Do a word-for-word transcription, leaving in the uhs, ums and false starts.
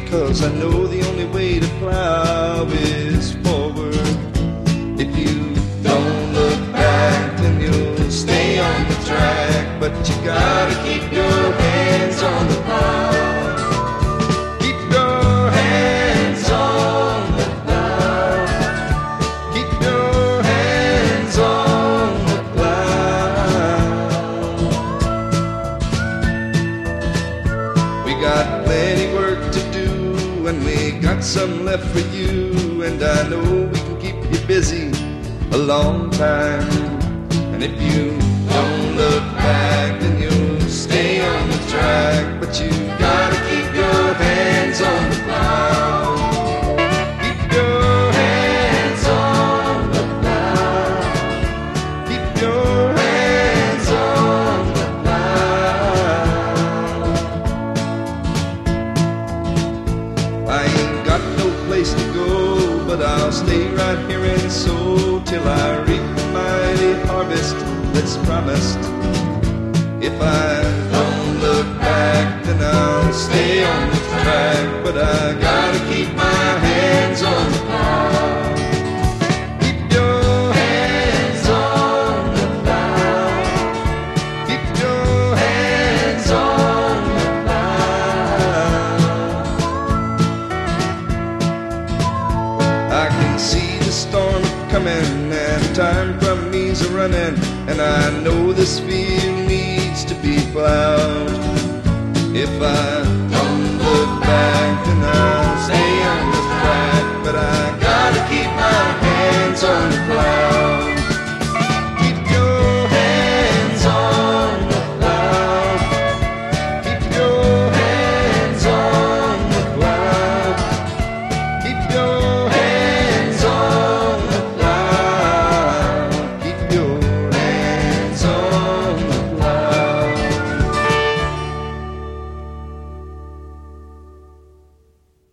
'cause I know the only way to plow is forward. If you don't look back, then you'll stay on the track, but you gotta keep your hands on the plow. Keep your hands on the plow. Keep your hands on the plow. We got plenty work to do, and we got some left for you, and I know we can keep you busy a long time. And if you don't look back, then you'll stay on the track, but you gotta keep your hands on the plow. Keep your hands on the plow. Keep your hands on the plow. I ain't got no place to go, but I'll stay right here and sow till I reap the mighty harvest that's promised. If I don't look back, then I'll stay on the track, but I gotta keep my hands on the plow. Keep your hands on the plow. Keep your hands on the plow. I can see the storm coming and time from me's a running, and I know this field needs to be plowed. If I don't look back, then I'll stay